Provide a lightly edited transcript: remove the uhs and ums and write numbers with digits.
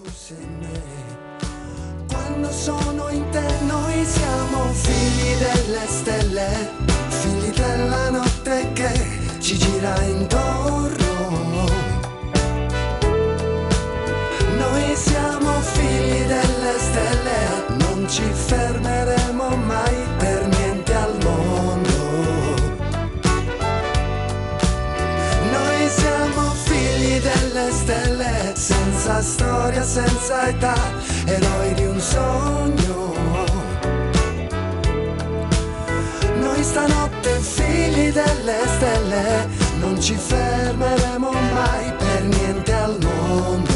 se me. Quando sono in te noi siamo figli delle stelle, figli della notte che ci gira intorno. Noi siamo figli delle stelle, non ci fermeremo mai per niente al mondo. Noi siamo figli delle stelle, senza storia, senza età, eroi di un sogno. Noi stanotte figli delle stelle, non ci fermeremo mai per niente al mondo.